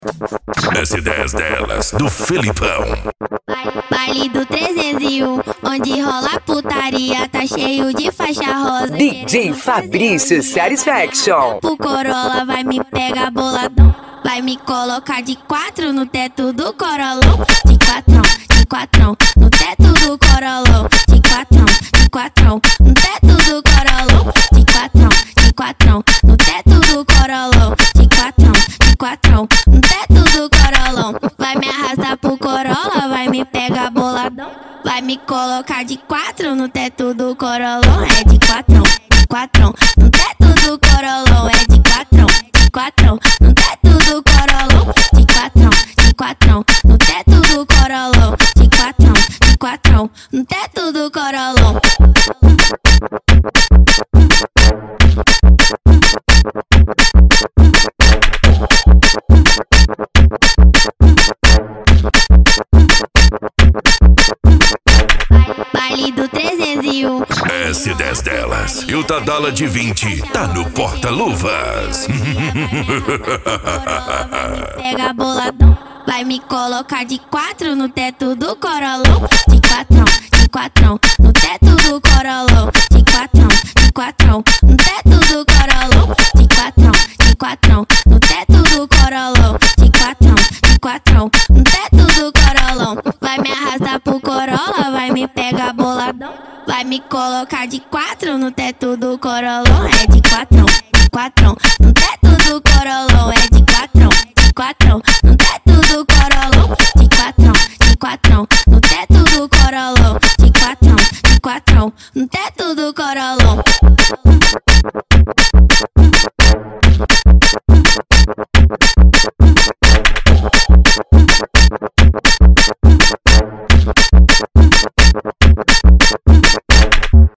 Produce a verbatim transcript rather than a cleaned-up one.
S dez delas, do Felipão. Baile do trezentos e um, onde rola putaria, tá cheio de faixa rosa. D J Fabrício Satisfaction. O Corolla vai me pegar boladão, vai me colocar de quatro no teto do Corolão. De quatrão, de quatrão, no teto do Corolão. De quatrão, de quatrão, no teto do Corolão. De quatrão, de quatrão, no teto do Corolão. De quatrão, de quatrão, no teto do Corolão. Vai me arrastar pro Corolla, vai me pegar boladão, vai me colocar de quatro no teto do Corolão. É de quatrão, de quatrão, no teto do Corolão. É de quatrão, de quatrão, no teto do Corolão. De quatrão, de quatrão, no teto do Corolão. De quatrão, de quatrão, no teto do Corolão. Baile do trezentos e um, S dez delas e o Tadala de vinte tá no porta-luvas. pega boladão, vai me colocar de quatro no teto do Corolão. De quatrão, de quatrão, no teto do Corolão. De quatrão, de quatrão, no teto do Corolão. De quatrão, de quatrão, no teto do Corolão. De quatrão, de quatrão, no teto do Corolão. Vai me arrastar pro Corolla, vai me pegar boladão, vai me colocar de quatro no teto do Corolão. É de quatrão, de quatrão, no teto do Corolão. É de quatrão, de quatrão, no teto do Corolão. De quatrão, de quatrão, no teto do Corolão. De quatrão, de quatrão, no teto do Corolão.